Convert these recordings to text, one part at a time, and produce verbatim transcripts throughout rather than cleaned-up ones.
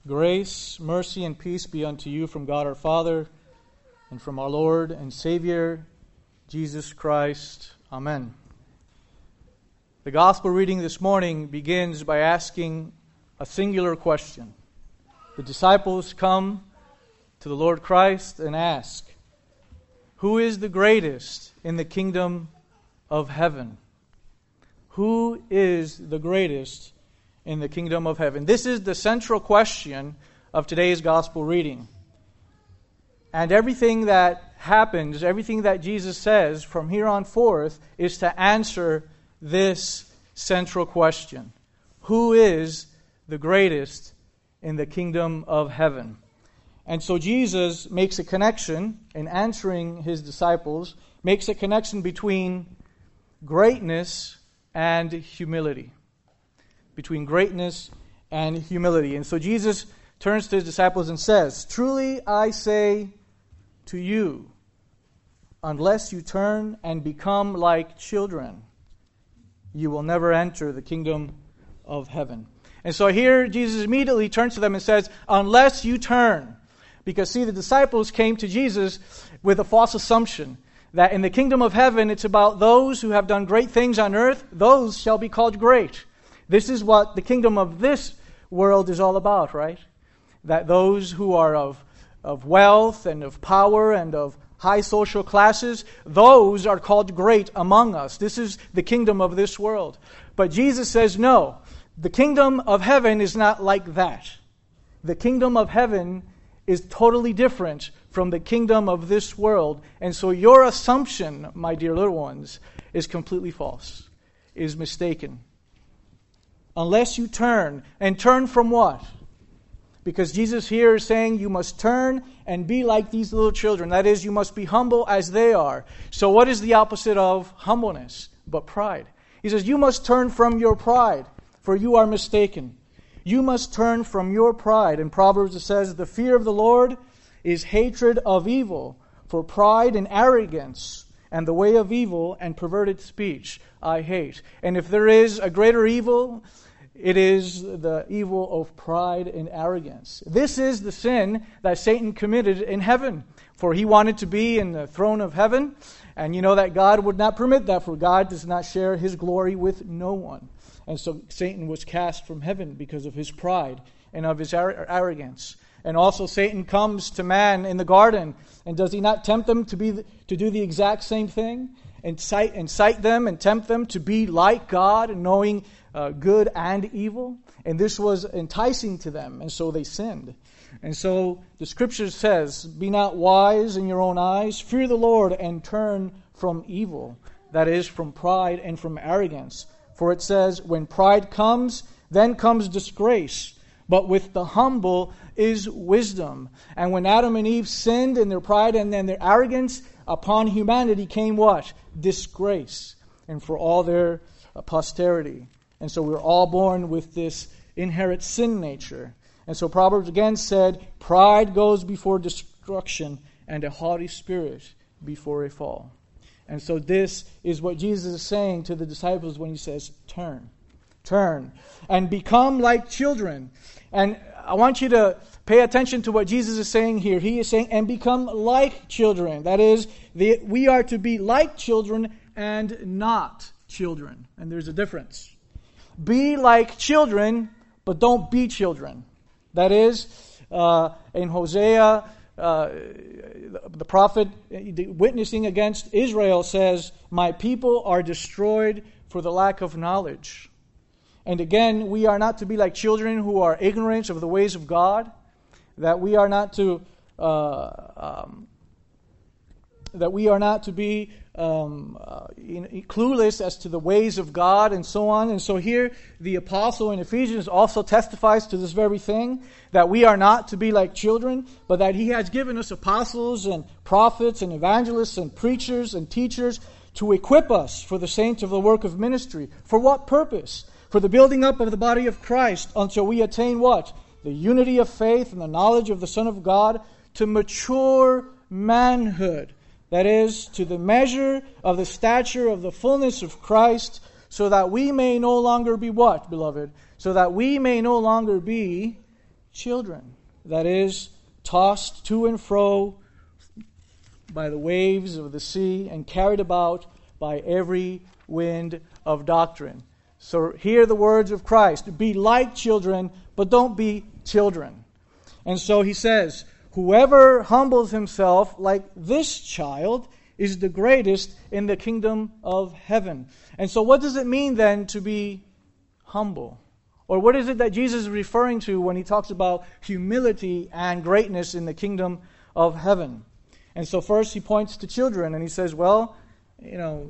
Grace, mercy, and peace be unto you from God our Father and from our Lord and Savior, Jesus Christ. Amen. The gospel reading this morning begins by asking a singular question. The disciples come to the Lord Christ and ask, "Who is the greatest in the kingdom of heaven?" Who is the greatest in the kingdom of heaven? This is the central question of today's gospel reading. And everything that happens, everything that Jesus says from here on forth is to answer this central question. Who is the greatest in the kingdom of heaven? And so Jesus makes a connection in answering his disciples, makes a connection between greatness and humility. Between greatness and humility. And so Jesus turns to his disciples and says, "Truly I say to you, unless you turn and become like children, you will never enter the kingdom of heaven." And so here Jesus immediately turns to them and says, "Unless you turn." Because see, the disciples came to Jesus with a false assumption that in the kingdom of heaven it's about those who have done great things on earth, those shall be called great. This is what the kingdom of this world is all about, right? That those who are of, of wealth and of power and of high social classes, those are called great among us. This is the kingdom of this world. But Jesus says, no, the kingdom of heaven is not like that. The kingdom of heaven is totally different from the kingdom of this world. And so your assumption, my dear little ones, is completely false, is mistaken. Unless you turn. And turn from what? Because Jesus here is saying you must turn and be like these little children. That is, you must be humble as they are. So what is the opposite of humbleness? But pride. He says you must turn from your pride, for you are mistaken. You must turn from your pride. In Proverbs it says, "The fear of the Lord is hatred of evil, for pride and arrogance and the way of evil and perverted speech I hate." And if there is a greater evil, it is the evil of pride and arrogance. This is the sin that Satan committed in heaven. For he wanted to be in the throne of heaven. And you know that God would not permit that, for God does not share his glory with no one. And so Satan was cast from heaven because of his pride and of his arrogance. And also Satan comes to man in the garden. And does he not tempt them to be to do the exact same thing? Incite, incite them and tempt them to be like God, knowing uh, good and evil. And this was enticing to them, and so they sinned. And so the Scripture says, "Be not wise in your own eyes, fear the Lord, and turn from evil." That is, from pride and from arrogance. For it says, "When pride comes, then comes disgrace. But with the humble is wisdom." And when Adam and Eve sinned in their pride and then their arrogance, upon humanity came what? Disgrace. And for all their uh, posterity. And so we're all born with this inherent sin nature. And so Proverbs again said, "Pride goes before destruction, and a haughty spirit before a fall." And so this is what Jesus is saying to the disciples when he says, turn. Turn. And become like children. And I want you to pay attention to what Jesus is saying here. He is saying, and become like children. That is, the, we are to be like children and not children. And there's a difference. Be like children, but don't be children. That is, uh, in Hosea, uh, the prophet witnessing against Israel says, "My people are destroyed for the lack of knowledge." And again, we are not to be like children who are ignorant of the ways of God. That we are not to uh, um, that we are not to be um, uh, in, in clueless as to the ways of God and so on. And so here the apostle in Ephesians also testifies to this very thing, that we are not to be like children, but that he has given us apostles and prophets and evangelists and preachers and teachers to equip us for the saints of the work of ministry. For what purpose? For the building up of the body of Christ until we attain what? The unity of faith and the knowledge of the Son of God, to mature manhood. That is, to the measure of the stature of the fullness of Christ, so that we may no longer be what, beloved? So that we may no longer be children. That is, tossed to and fro by the waves of the sea and carried about by every wind of doctrine. So hear the words of Christ. Be like children, but don't be children. And so he says, whoever humbles himself like this child is the greatest in the kingdom of heaven. And so what does it mean then to be humble? Or what is it that Jesus is referring to when he talks about humility and greatness in the kingdom of heaven? And so first he points to children and he says, well, you know,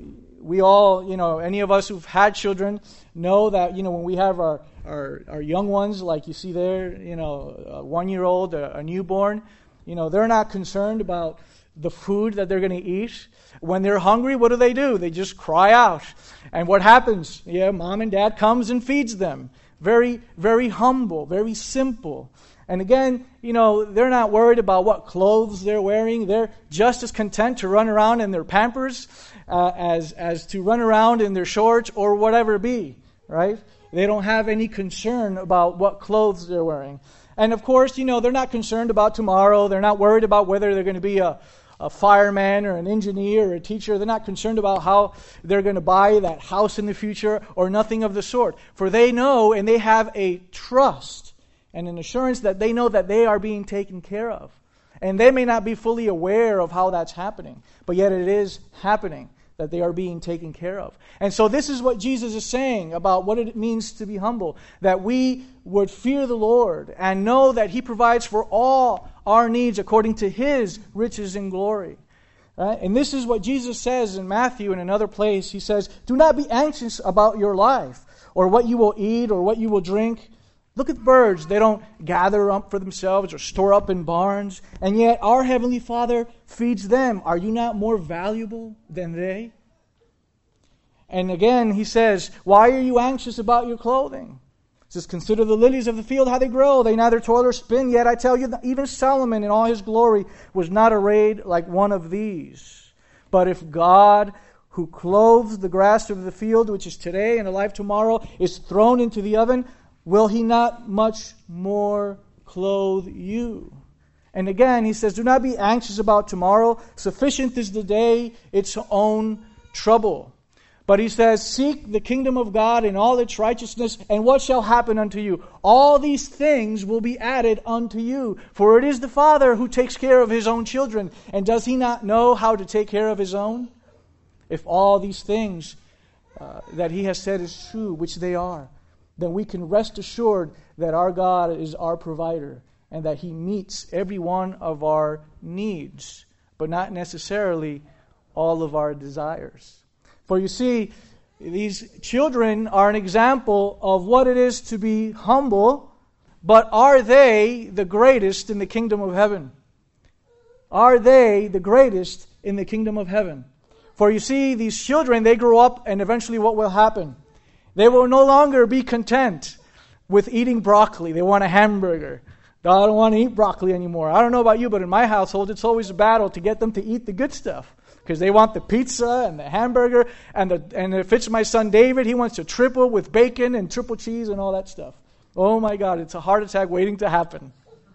we all, you know, any of us who've had children know that, you know, when we have our, our, our young ones, like you see there, you know, a one-year-old, a, a newborn, you know, they're not concerned about the food that they're going to eat. When they're hungry, what do they do? They just cry out. And what happens? Yeah, mom and dad comes and feeds them. Very, very humble, very simple. And again, you know, they're not worried about what clothes they're wearing. They're just as content to run around in their Pampers uh, as, as to run around in their shorts or whatever it be, right? They don't have any concern about what clothes they're wearing. And of course, you know, they're not concerned about tomorrow. They're not worried about whether they're going to be a a fireman or an engineer or a teacher. They're not concerned about how they're going to buy that house in the future or nothing of the sort. For they know and they have a trust and an assurance that they know that they are being taken care of. And they may not be fully aware of how that's happening, but yet it is happening, that they are being taken care of. And so this is what Jesus is saying about what it means to be humble, that we would fear the Lord and know that He provides for all our needs according to His riches and glory. Right? And this is what Jesus says in Matthew and another place. He says, do not be anxious about your life or what you will eat or what you will drink. Look at birds. They don't gather up for themselves or store up in barns. And yet our Heavenly Father feeds them. Are you not more valuable than they? And again, He says, why are you anxious about your clothing? He says, consider the lilies of the field, how they grow. They neither toil or spin. Yet I tell you that even Solomon in all his glory was not arrayed like one of these. But if God, who clothes the grass of the field, which is today and alive tomorrow, is thrown into the oven, will He not much more clothe you? And again, He says, do not be anxious about tomorrow. Sufficient is the day its own trouble. But He says, seek the kingdom of God and all its righteousness, and what shall happen unto you? All these things will be added unto you. For it is the Father who takes care of His own children. And does He not know how to take care of His own? If all these things uh, that He has said is true, which they are, then we can rest assured that our God is our provider and that He meets every one of our needs, but not necessarily all of our desires. For you see, these children are an example of what it is to be humble, but are they the greatest in the kingdom of heaven? Are they the greatest in the kingdom of heaven? For you see, these children, they grow up, and eventually what will happen? They will no longer be content with eating broccoli. They want a hamburger. I don't want to eat broccoli anymore. I don't know about you, but in my household, it's always a battle to get them to eat the good stuff. Because they want the pizza and the hamburger. And, the, and if it's my son David, he wants a triple with bacon and triple cheese and all that stuff. Oh my God, it's a heart attack waiting to happen.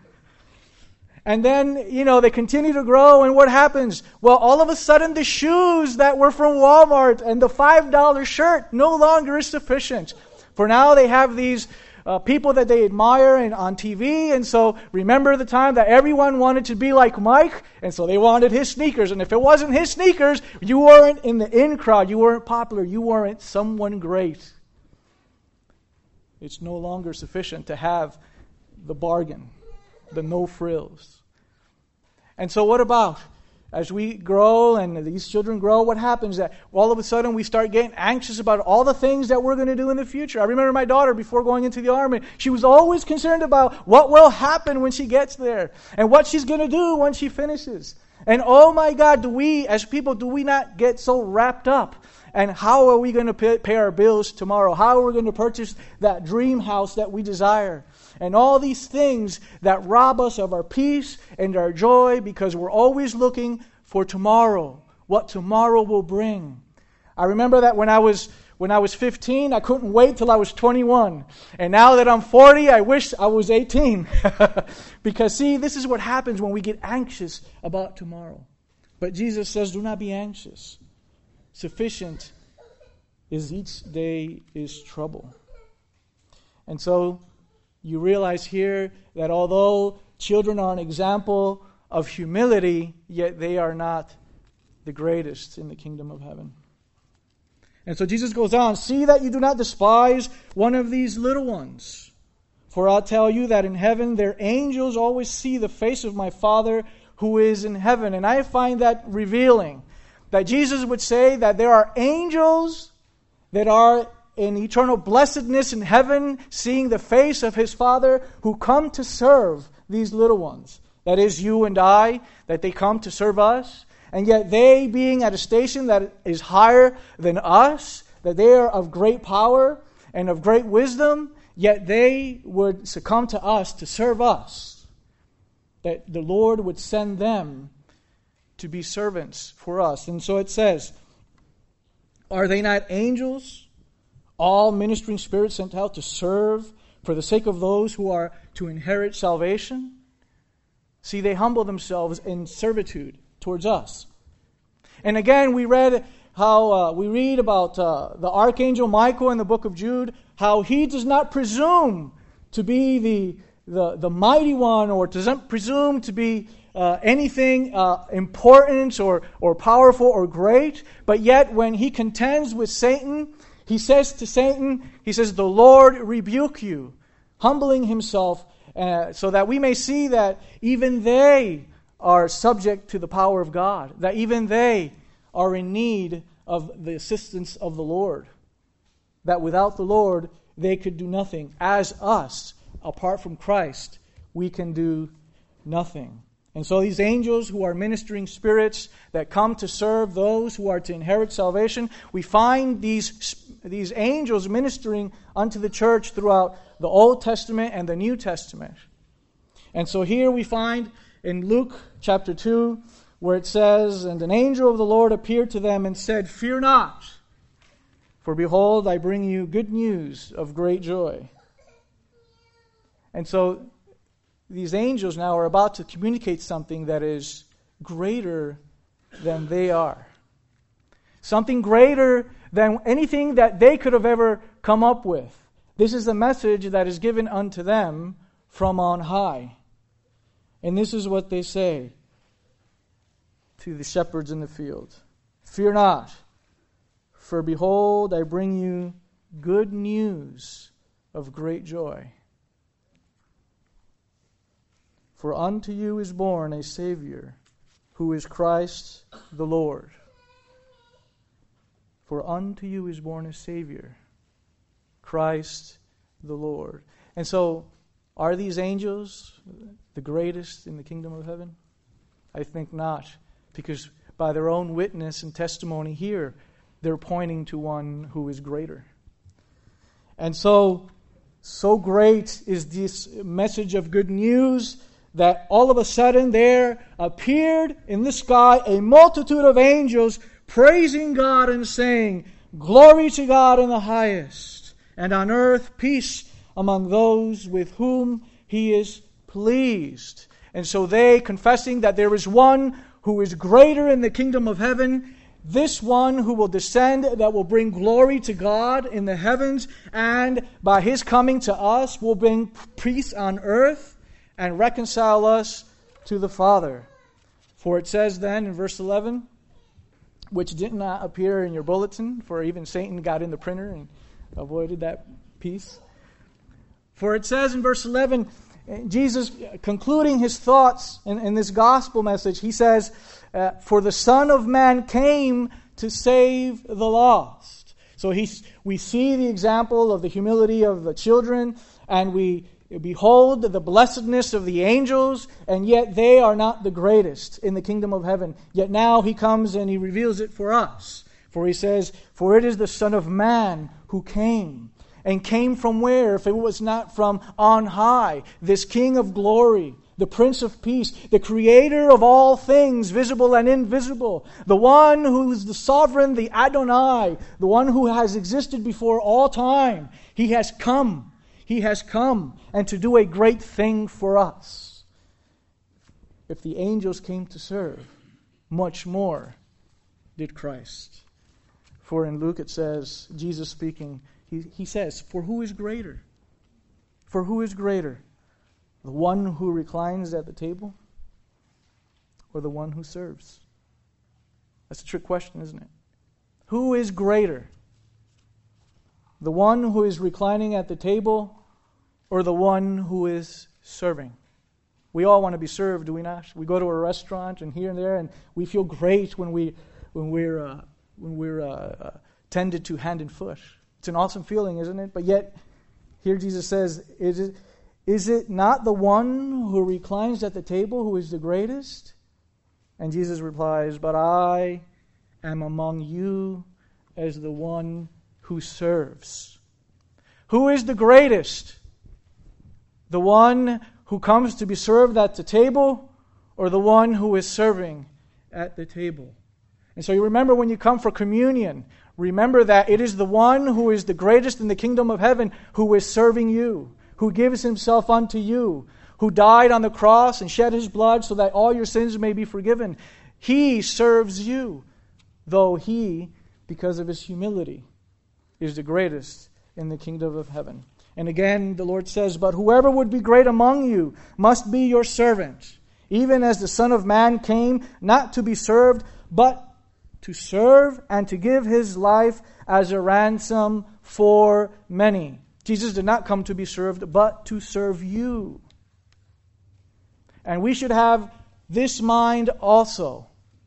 And then, you know, they continue to grow, and what happens? Well, all of a sudden, the shoes that were from Walmart and the five dollar shirt no longer is sufficient. For now, they have these uh, people that they admire and on T V, and so remember the time that everyone wanted to be like Mike, and so they wanted his sneakers. And if it wasn't his sneakers, you weren't in the in crowd, you weren't popular, you weren't someone great. It's no longer sufficient to have the bargain, the no frills. And so what about, as we grow and these children grow, what happens? That all of a sudden we start getting anxious about all the things that we're going to do in the future. I remember my daughter, before going into the army, she was always concerned about what will happen when she gets there and what she's going to do when she finishes. And oh my God, do we, as people, do we not get so wrapped up? And how are we going to pay, pay our bills tomorrow? How are we going to purchase that dream house that we desire? And all these things that rob us of our peace and our joy because we're always looking for tomorrow, what tomorrow will bring. I remember that when I was when I was fifteen, I couldn't wait till I was twenty-one. And now that I'm forty, I wish I was eighteen. Because see, this is what happens when we get anxious about tomorrow. But Jesus says, do not be anxious. Sufficient is each day is trouble. And so you realize here that although children are an example of humility, yet they are not the greatest in the kingdom of heaven. And so Jesus goes on, see that you do not despise one of these little ones. For I'll tell you that in heaven their angels always see the face of my Father who is in heaven. And I find that revealing. That Jesus would say that there are angels that are in eternal blessedness in heaven, seeing the face of His Father, who come to serve these little ones. That is you and I, that they come to serve us. And yet they, being at a station that is higher than us, that they are of great power and of great wisdom, yet they would succumb to us to serve us. That the Lord would send them to be servants for us. And so it says, are they not angels, all ministering spirits sent out to serve for the sake of those who are to inherit salvation? See, they humble themselves in servitude towards us. And again, we read how uh, we read about uh, the archangel Michael in the book of Jude, how he does not presume to be the the, the mighty one, or doesn't presume to be uh, anything uh, important or or powerful or great. But yet, when he contends with Satan, he says to Satan, he says, "The Lord rebuke you," humbling himself, uh, so that we may see that even they are subject to the power of God, that even they are in need of the assistance of the Lord, that without the Lord they could do nothing. As us, apart from Christ, we can do nothing. And so these angels who are ministering spirits that come to serve those who are to inherit salvation, we find these, these angels ministering unto the church throughout the Old Testament and the New Testament. And so here we find in Luke chapter two, where it says, "And an angel of the Lord appeared to them and said, 'Fear not, for behold, I bring you good news of great joy.'" And so these angels now are about to communicate something that is greater than they are. Something greater than anything that they could have ever come up with. This is the message that is given unto them from on high. And this is what they say to the shepherds in the field. "Fear not, for behold, I bring you good news of great joy. For unto you is born a Savior, who is Christ the Lord." For unto you is born a Savior, Christ the Lord. And so, are these angels the greatest in the kingdom of heaven? I think not, because by their own witness and testimony here, they're pointing to one who is greater. And so, so great is this message of good news that all of a sudden there appeared in the sky a multitude of angels praising God and saying, "Glory to God in the highest, and on earth peace among those with whom He is pleased." And so they, confessing that there is one who is greater in the kingdom of heaven, this one who will descend, that will bring glory to God in the heavens, and by His coming to us will bring peace on earth and reconcile us to the Father. For it says then in verse eleven, which did not appear in your bulletin, for even Satan got in the printer and avoided that piece. For it says in verse eleven, Jesus concluding His thoughts in, in this gospel message, He says, uh, "For the Son of Man came to save the lost." So he's, we see the example of the humility of the children, and we behold the blessedness of the angels, and yet they are not the greatest in the kingdom of heaven. Yet now He comes and He reveals it for us. For He says, "For it is the Son of Man who came." And came from where, if it was not from on high? This King of glory, the Prince of Peace, the Creator of all things, visible and invisible, the one who is the sovereign, the Adonai, the one who has existed before all time. He has come. He has come and to do a great thing for us. If the angels came to serve, much more did Christ. For in Luke it says, Jesus speaking, he, he says, for who is greater? For who is greater? The one who reclines at the table or the one who serves? That's a trick question, isn't it? Who is greater? The one who is reclining at the table or the one who is serving? We all want to be served, do we not? We go to a restaurant and here and there, and we feel great when we when we're uh, when we're uh, uh, tended to hand and foot. It's an awesome feeling, isn't it? But yet, here Jesus says, "Is it is it not the one who reclines at the table who is the greatest?" And Jesus replies, "But I am among you as the one who serves." Who is the greatest? The one who comes to be served at the table, or the one who is serving at the table? And so you remember when you come for communion, remember that it is the one who is the greatest in the kingdom of heaven who is serving you, who gives himself unto you, who died on the cross and shed his blood so that all your sins may be forgiven. He serves you, though he, because of his humility, is the greatest in the kingdom of heaven. And again, the Lord says, "But whoever would be great among you must be your servant, even as the Son of Man came not to be served, but to serve and to give his life as a ransom for many." Jesus did not come to be served, but to serve you. And we should have this mind also,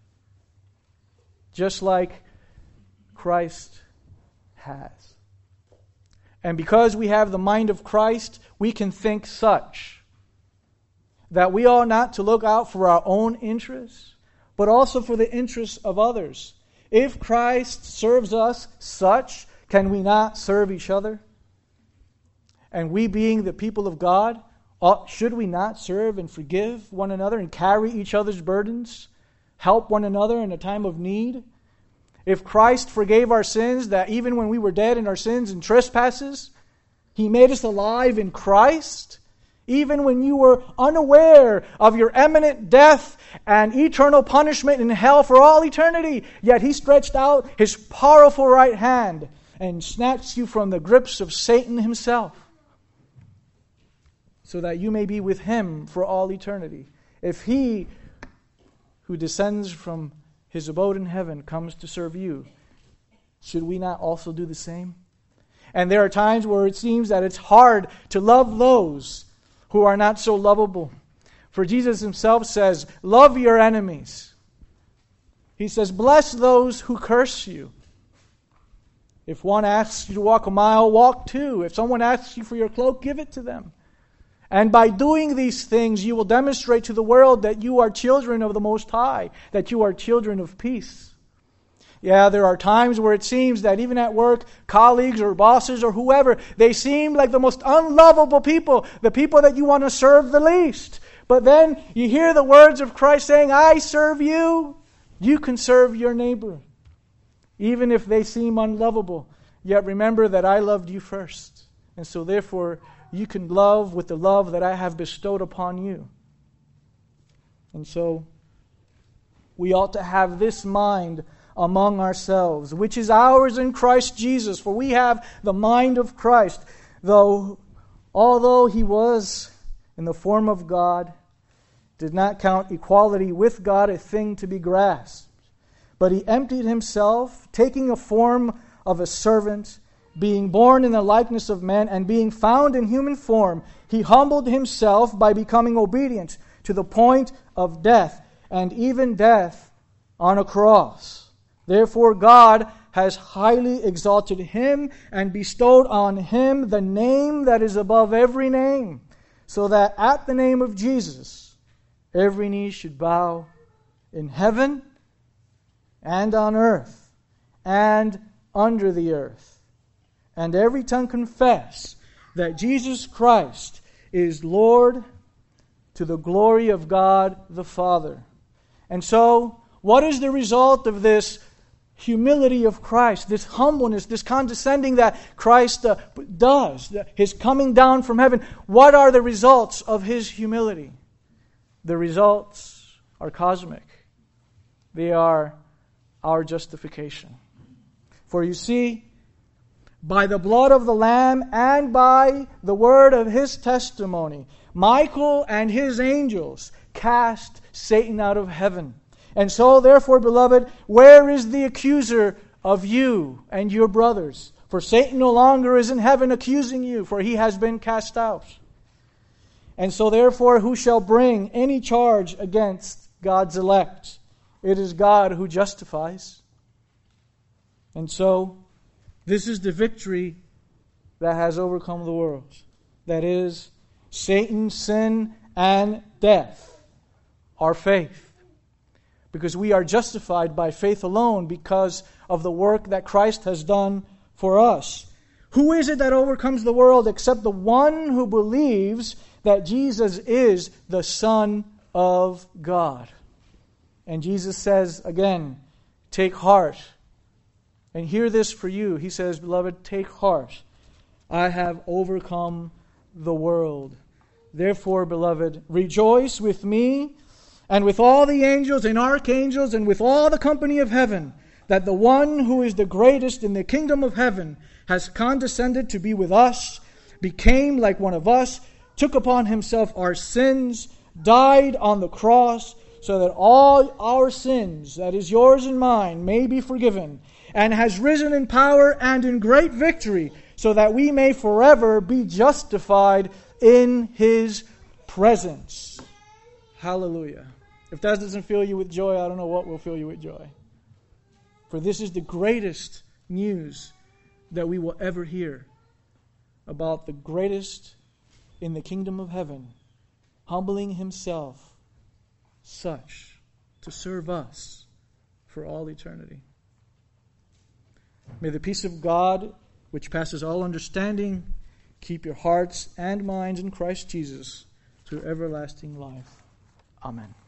just like Christ has. And because we have the mind of Christ, we can think such, that we ought not to look out for our own interests, but also for the interests of others. If Christ serves us such, can we not serve each other? And we being the people of God, ought, should we not serve and forgive one another and carry each other's burdens, help one another in a time of need? If Christ forgave our sins, that even when we were dead in our sins and trespasses, He made us alive in Christ, even when you were unaware of your imminent death and eternal punishment in hell for all eternity, yet He stretched out His powerful right hand and snatched you from the grips of Satan himself, so that you may be with Him for all eternity. If He, who descends from His abode in heaven, comes to serve you, should we not also do the same? And there are times where it seems that it's hard to love those who are not so lovable. For Jesus Himself says, love your enemies. He says, bless those who curse you. If one asks you to walk a mile, walk two. If someone asks you for your cloak, give it to them. And by doing these things, you will demonstrate to the world that you are children of the Most High, that you are children of peace. Yeah, there are times where it seems that even at work, colleagues or bosses or whoever, they seem like the most unlovable people, the people that you want to serve the least. But then you hear the words of Christ saying, I serve you. You can serve your neighbor, even if they seem unlovable. Yet remember that I loved you first. And so therefore, you can love with the love that I have bestowed upon you. And so, we ought to have this mind among ourselves, which is ours in Christ Jesus. For we have the mind of Christ, though, although He was in the form of God, did not count equality with God a thing to be grasped. But He emptied Himself, taking a form of a servant, being born in the likeness of men, and being found in human form, He humbled Himself by becoming obedient to the point of death, and even death on a cross. Therefore God has highly exalted Him and bestowed on Him the name that is above every name, so that at the name of Jesus every knee should bow in heaven and on earth and under the earth, and every tongue confess that Jesus Christ is Lord, to the glory of God the Father. And so, what is the result of this humility of Christ, this humbleness, this condescending that Christ uh, does, His coming down from heaven? What are the results of His humility? The results are cosmic. They are our justification. For you see, by the blood of the Lamb and by the word of His testimony, Michael and his angels cast Satan out of heaven. And so, therefore, beloved, where is the accuser of you and your brothers? For Satan no longer is in heaven accusing you, for he has been cast out. And so, therefore, who shall bring any charge against God's elect? It is God who justifies. And so, this is the victory that has overcome the world. That is, Satan, sin, and death. Our faith. Because we are justified by faith alone because of the work that Christ has done for us. Who is it that overcomes the world except the one who believes that Jesus is the Son of God? And Jesus says again, take heart. And hear this for you. He says, beloved, take heart. I have overcome the world. Therefore, beloved, rejoice with me and with all the angels and archangels and with all the company of heaven, that the one who is the greatest in the kingdom of heaven has condescended to be with us, became like one of us, took upon Himself our sins, died on the cross, so that all our sins, that is yours and mine, may be forgiven, and has risen in power and in great victory, so that we may forever be justified in His presence. Hallelujah. If that doesn't fill you with joy, I don't know what will fill you with joy. For this is the greatest news that we will ever hear about the greatest in the kingdom of heaven, humbling Himself such to serve us for all eternity. May the peace of God, which passes all understanding, keep your hearts and minds in Christ Jesus to everlasting life. Amen.